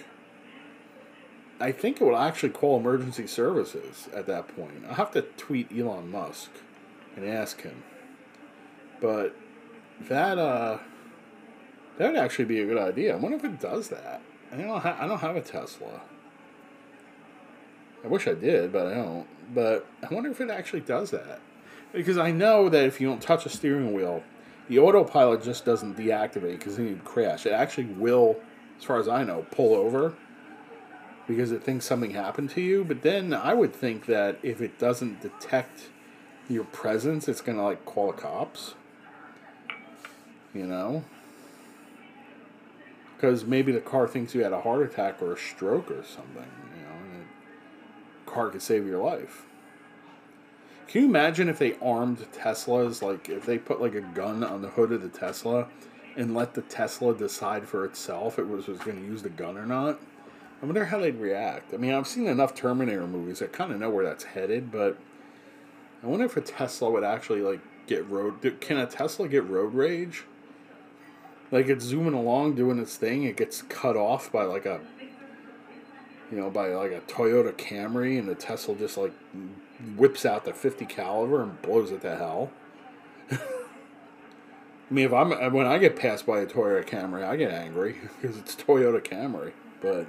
I think it will actually call emergency services at that point. I'll have to tweet Elon Musk and ask him. But that, uh... that would actually be a good idea. I wonder if it does that. I don't ha- I don't have a Tesla. I wish I did, but I don't. But I wonder if it actually does that. Because I know that if you don't touch a steering wheel, the autopilot just doesn't deactivate because then you'd crash. It actually will, as far as I know, pull over because it thinks something happened to you. But then I would think that if it doesn't detect your presence, it's going to, like, call the cops. You know? Because maybe the car thinks you had a heart attack or a stroke or something, you know, and the car could save your life. Can you imagine if they armed Teslas, like if they put like a gun on the hood of the Tesla and let the Tesla decide for itself if it was, was going to use the gun or not? I wonder how they'd react. I mean, I've seen enough Terminator movies. I kind of know where that's headed, but I wonder if a Tesla would actually like get road... Can a Tesla get road rage? Like, it's zooming along, doing its thing, it gets cut off by, like, a, you know, by, like, a Toyota Camry, and the Tesla just, like, whips out the fifty caliber and blows it to hell. I mean, if I'm, when I get passed by a Toyota Camry, I get angry, because it's Toyota Camry, but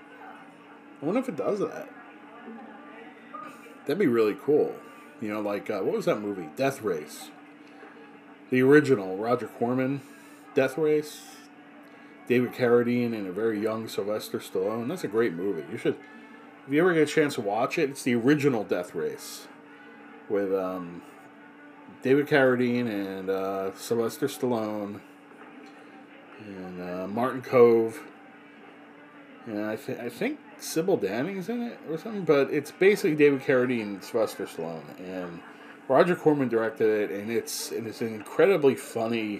I wonder if it does that. That'd be really cool. You know, like, uh, what was that movie? Death Race. The original, Roger Corman. Death Race, David Carradine and a very young Sylvester Stallone. That's a great movie. You should, if you ever get a chance to watch it, it's the original Death Race with um, David Carradine and uh, Sylvester Stallone and uh, Martin Kove. And I, th- I think Sybil Danning's in it or something, but it's basically David Carradine and Sylvester Stallone. And Roger Corman directed it, and it's and it's an incredibly funny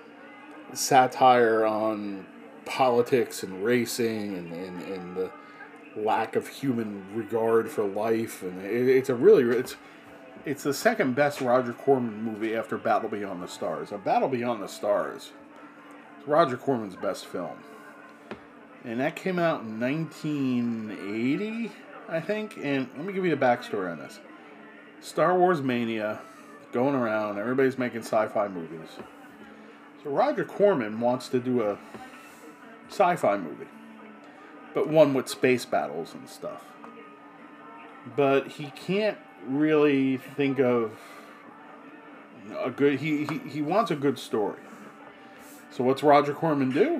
satire on politics and racing and, and, and the lack of human regard for life, and it, it's a really it's it's the second best Roger Corman movie after Battle Beyond the Stars. A Battle Beyond the Stars is Roger Corman's best film, and that came out in nineteen eighty, I think. And let me give you the backstory on this. Star Wars mania going around, everybody's making sci-fi movies. So Roger Corman wants to do a sci-fi movie, but one with space battles and stuff. But he can't really think of a good... He, he, he wants a good story. So what's Roger Corman do?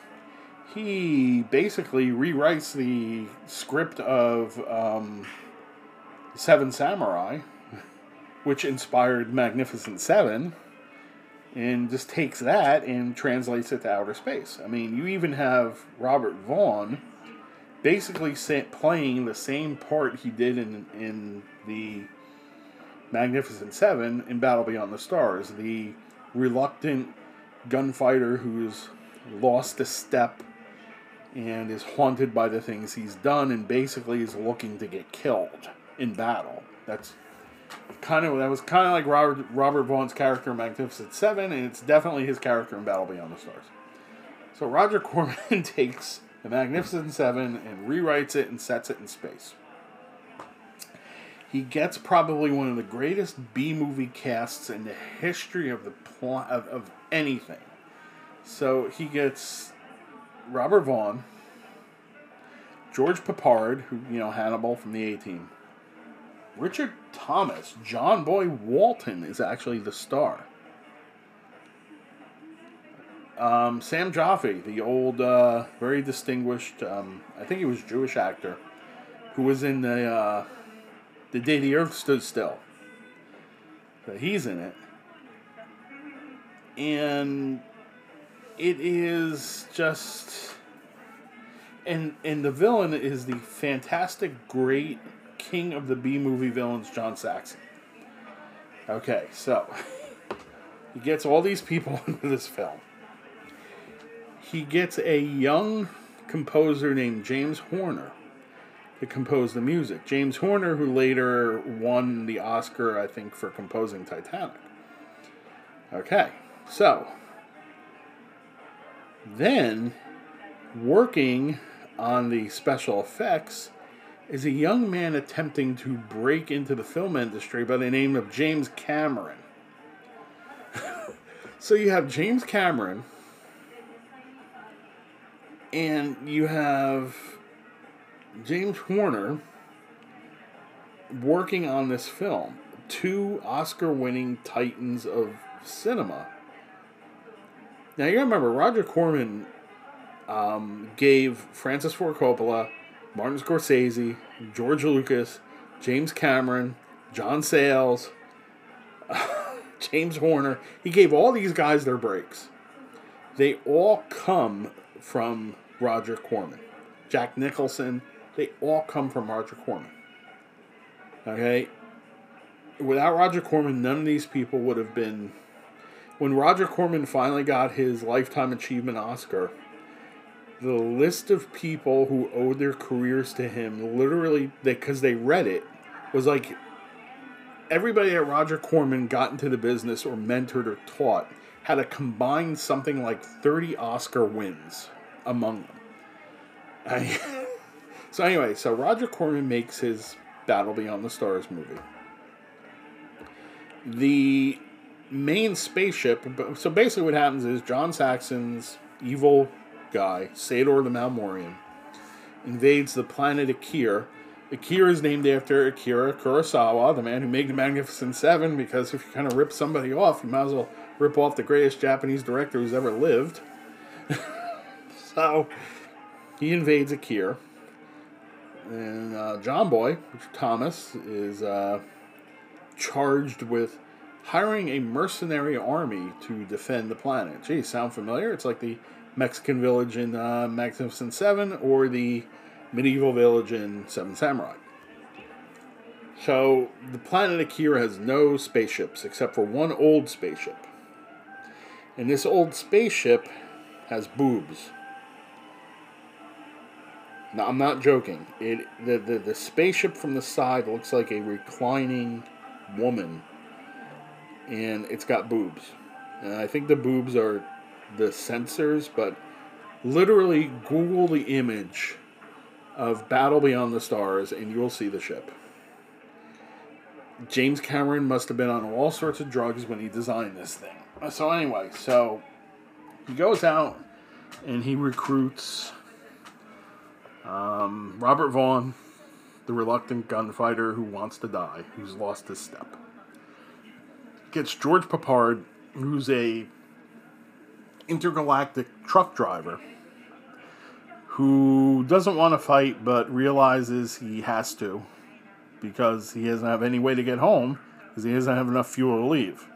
He basically rewrites the script of um, Seven Samurai, which inspired Magnificent Seven, and just takes that and translates it to outer space. I mean, you even have Robert Vaughn basically sa- playing the same part he did in in the Magnificent Seven in Battle Beyond the Stars. The reluctant gunfighter who's lost a step and is haunted by the things he's done and basically is looking to get killed in battle. That's kind of that was kind of like Robert Robert Vaughn's character in Magnificent Seven, and it's definitely his character in Battle Beyond the Stars. So Roger Corman takes the Magnificent Seven and rewrites it and sets it in space. He gets probably one of the greatest B-movie casts in the history of the plot of, of anything. So he gets Robert Vaughn, George Peppard, who, you know, Hannibal from the A-Team, Richard Thomas, John Boy Walton is actually the star. Um, Sam Jaffe, the old, uh, very distinguished, um, I think he was Jewish actor, who was in the uh, The Day the Earth Stood Still. So he's in it. And it is just... And, and the villain is the fantastic, great king of the B-movie villains, John Saxon. Okay, so... he gets all these people into this film. He gets a young composer named James Horner to compose the music. James Horner, who later won the Oscar, I think, for composing Titanic. Okay, so then working on the special effects is a young man attempting to break into the film industry by the name of James Cameron. So you have James Cameron, and you have James Horner working on this film. Two Oscar-winning titans of cinema. Now, you gotta remember, Roger Corman um, gave Francis Ford Coppola, Martin Scorsese, George Lucas, James Cameron, John Sayles, James Horner. He gave all these guys their breaks. They all come from Roger Corman. Jack Nicholson, they all come from Roger Corman. Okay? Without Roger Corman, none of these people would have been... When Roger Corman finally got his Lifetime Achievement Oscar, the list of people who owed their careers to him, literally, because they, they read it, was like everybody at Roger Corman got into the business or mentored or taught had a combined something like thirty Oscar wins among them. I, so anyway, so Roger Corman makes his Battle Beyond the Stars movie. The main spaceship, so basically what happens is John Saxon's evil guy, Sador the Malmorian, invades the planet Akira. Akira is named after Akira Kurosawa, the man who made the Magnificent Seven, because if you kind of rip somebody off, you might as well rip off the greatest Japanese director who's ever lived. So he invades Akira. And uh, John Boy, Thomas, is uh, charged with hiring a mercenary army to defend the planet. Gee, sound familiar? It's like the Mexican village in uh, Magnificent Seven or the medieval village in Seven Samurai. So the planet Akira has no spaceships except for one old spaceship. And this old spaceship has boobs. Now, I'm not joking. It the, the, the spaceship from the side looks like a reclining woman. And it's got boobs. And I think the boobs are the sensors, but literally Google the image of Battle Beyond the Stars and you'll see the ship. James Cameron must have been on all sorts of drugs when he designed this thing. So anyway, so he goes out and he recruits um, Robert Vaughn, the reluctant gunfighter who wants to die, who's lost his step. Gets George Peppard, who's a intergalactic truck driver who doesn't want to fight but realizes he has to because he doesn't have any way to get home because he doesn't have enough fuel to leave.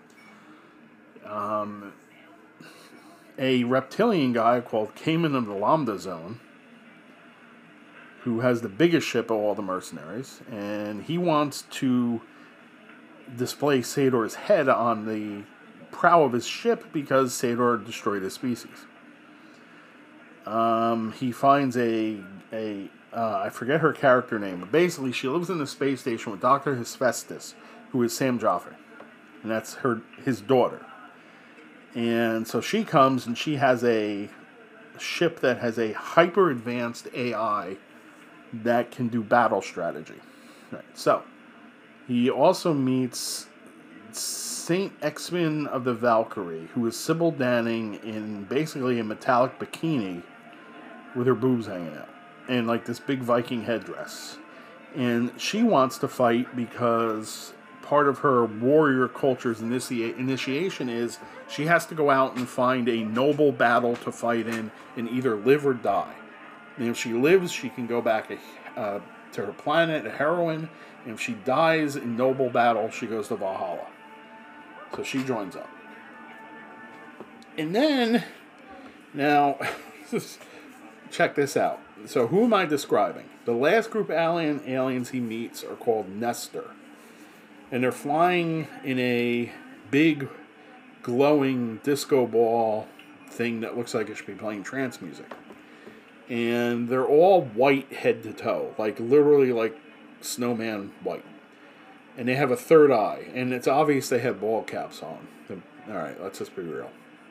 Um, a reptilian guy called Cayman of the Lambda Zone, who has the biggest ship of all the mercenaries, and he wants to display Sador's head on the prow of his ship because Sador destroyed his species. Um, he finds a a uh, I forget her character name, but basically she lives in the space station with Doctor Hephaestus, who is Sam Joffrey, and that's her his daughter. And so she comes and she has a ship that has a hyper advanced A I that can do battle strategy. Right. So he also meets Saint Exmin of the Valkyrie, who is Sybil Danning in basically a metallic bikini with her boobs hanging out and like this big Viking headdress. And she wants to fight because part of her warrior culture's initia- initiation is she has to go out and find a noble battle to fight in and either live or die. And if she lives, she can go back uh, to her planet, a heroine. And if she dies in noble battle, she goes to Valhalla. So she joins up. And then, now, check this out. So who am I describing? The last group of alien aliens he meets are called Nestor. And they're flying in a big, glowing disco ball thing that looks like it should be playing trance music. And they're all white head to toe. Like, literally like snowman white. And they have a third eye. And it's obvious they have ball caps on. Alright, let's just be real.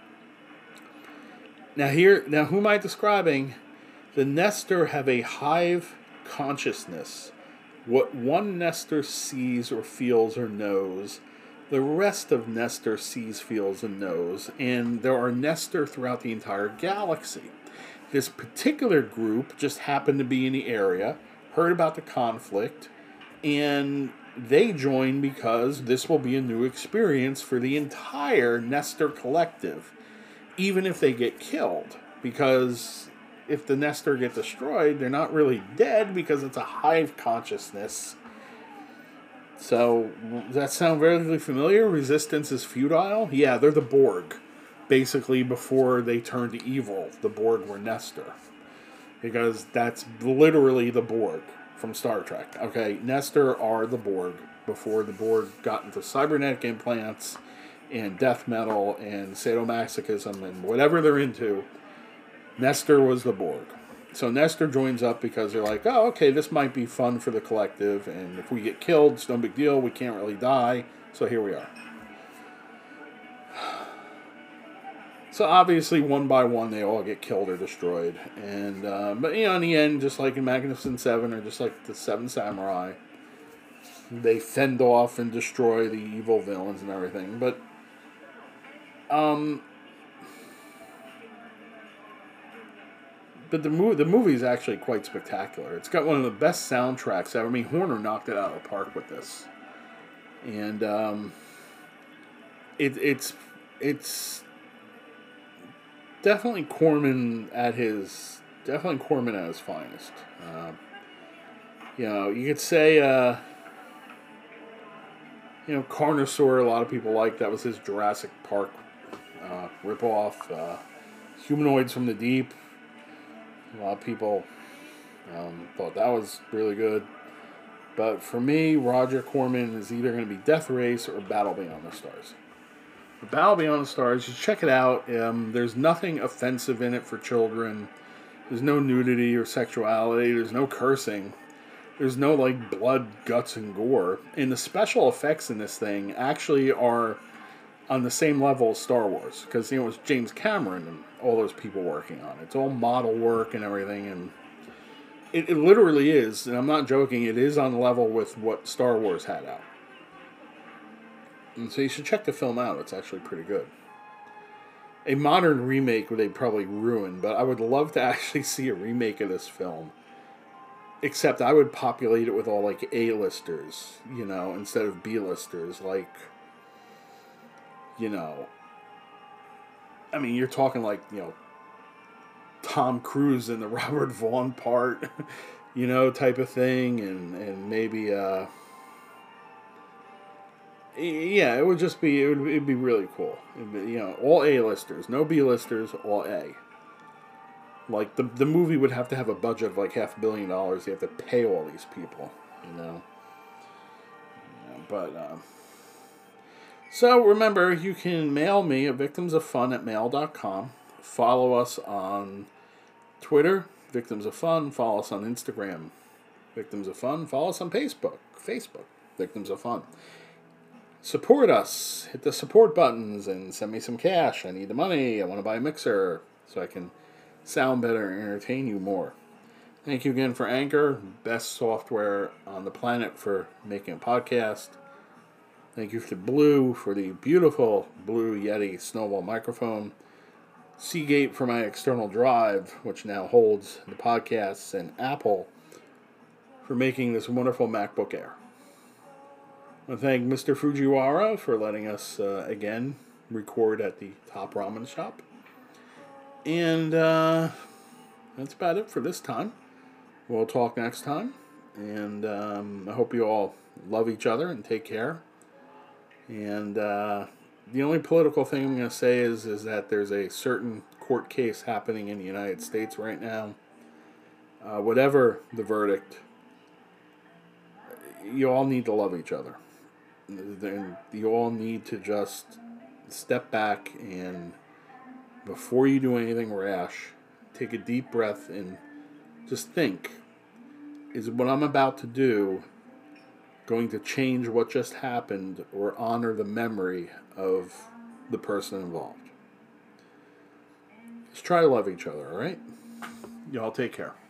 Now here, now who am I describing? The Nestor have a hive consciousness. What one Nestor sees or feels or knows, the rest of Nestor sees, feels, and knows. And there are Nestor throughout the entire galaxy. This particular group just happened to be in the area, heard about the conflict, and they join because this will be a new experience for the entire Nestor collective, even if they get killed. Because if the Nestor get destroyed, they're not really dead because it's a hive consciousness. So, does that sound very familiar? Resistance is futile? Yeah, they're the Borg. Basically, before they turned to evil, the Borg were Nestor. Because that's literally the Borg from Star Trek. Okay, Nestor are the Borg before the Borg got into cybernetic implants and death metal and sadomasochism and whatever they're into. Nestor was the Borg. So Nestor joins up because they're like, oh, okay, this might be fun for the collective, and if we get killed, it's no big deal, we can't really die, so here we are. So obviously, one by one, they all get killed or destroyed. And uh, but, you know, in the end, just like in Magnificent Seven or just like the Seven Samurai, they fend off and destroy the evil villains and everything. But, um... But the movie, the movie is actually quite spectacular. It's got one of the best soundtracks ever. I mean, Horner knocked it out of the park with this, and um, it, it's it's definitely Corman at his definitely Corman at his finest. Uh, you know, you could say uh, you know Carnosaur. A lot of people like that was his Jurassic Park uh, ripoff. Uh, Humanoids from the Deep. A lot of people um, thought that was really good. But for me, Roger Corman is either going to be Death Race or Battle Beyond the Stars. For Battle Beyond the Stars, you check it out. Um, there's nothing offensive in it for children. There's no nudity or sexuality. There's no cursing. There's no, like, blood, guts, and gore. And the special effects in this thing actually are on the same level as Star Wars, because, you know, it was James Cameron and all those people working on it. It's all model work and everything, and it, it literally is, and I'm not joking, it is on level with what Star Wars had out. And so you should check the film out. It's actually pretty good. A modern remake would they probably ruin, but I would love to actually see a remake of this film. Except I would populate it with all, like, A-listers, you know, instead of B-listers, like, you know, I mean, you're talking like, you know, Tom Cruise in the Robert Vaughn part, you know, type of thing, and, and maybe, uh, yeah, it would just be, it would it'd be really cool. It'd be, you know, all A-listers, no B-listers, all A. Like, the, the movie would have to have a budget of like half a billion dollars. You have to pay all these people, you know. Yeah, but, um, so remember, you can mail me at victims of fun at mail dot com. Follow us on Twitter, Victims of Fun. Follow us on Instagram, Victims of Fun. Follow us on Facebook, Facebook, Victims of Fun. Support us. Hit the support buttons and send me some cash. I need the money. I want to buy a mixer so I can sound better and entertain you more. Thank you again for Anchor, best software on the planet for making a podcast. Thank you to Blue for the beautiful Blue Yeti Snowball microphone. Seagate for my external drive, which now holds the podcasts, and Apple for making this wonderful MacBook Air. I want to thank Mister Fujiwara for letting us, uh, again, record at the Top Ramen Shop. And uh, that's about it for this time. We'll talk next time. And um, I hope you all love each other and take care. And uh, the only political thing I'm going to say is, is that there's a certain court case happening in the United States right now. Uh, whatever the verdict, you all need to love each other. And you all need to just step back and, before you do anything rash, take a deep breath and just think, is what I'm about to do going to change what just happened or honor the memory of the person involved? Just try to love each other, all right? Y'all take care.